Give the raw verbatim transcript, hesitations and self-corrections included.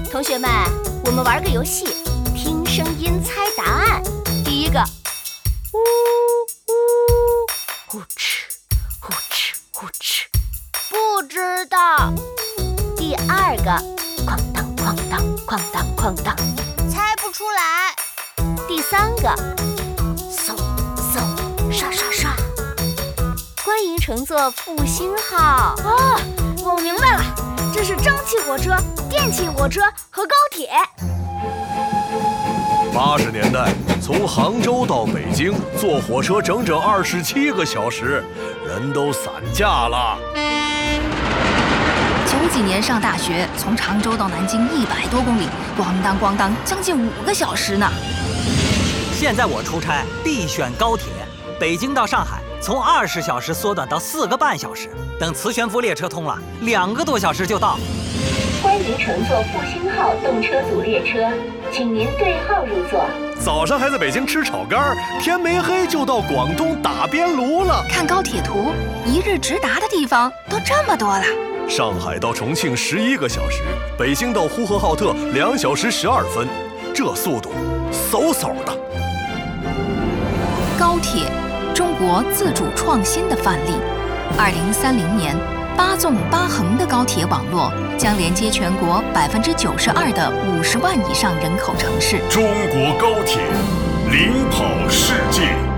同学们，我们玩个游戏，听声音猜答案。第一个，呜呜，呼哧呼哧呼哧， 不知道。 第二个，哐当哐当哐当哐当， 猜不出来。 第三个，嗖嗖刷刷刷，欢迎乘坐复兴号。 哦，我明白了，这是蒸汽火车、电气火车和高铁。 八十年代，从杭州到北京坐火车整整二十七个小时，人都散架了。 九几年上大学，从常州到南京一百多公里，咣当咣当，将近五个小时呢。 现在我出差必选高铁，北京到上海从二十小时缩短到四个半小时，等磁悬浮列车通了，两个多小时就到。 欢迎乘坐复兴号动车组列车，请您对号入座。 早上还在北京吃炒肝，天没黑就到广东打边炉了。 看高铁图，一日直达的地方都这么多了。 上海到重庆十一个小时，北京到呼和浩特两小时十二分，这速度嗖嗖的。 高铁，中国自主创新的范例。二零三零年，八纵八横的高铁网络将连接全国百分之九十二的五十万以上人口城市。 中国高铁领跑世界。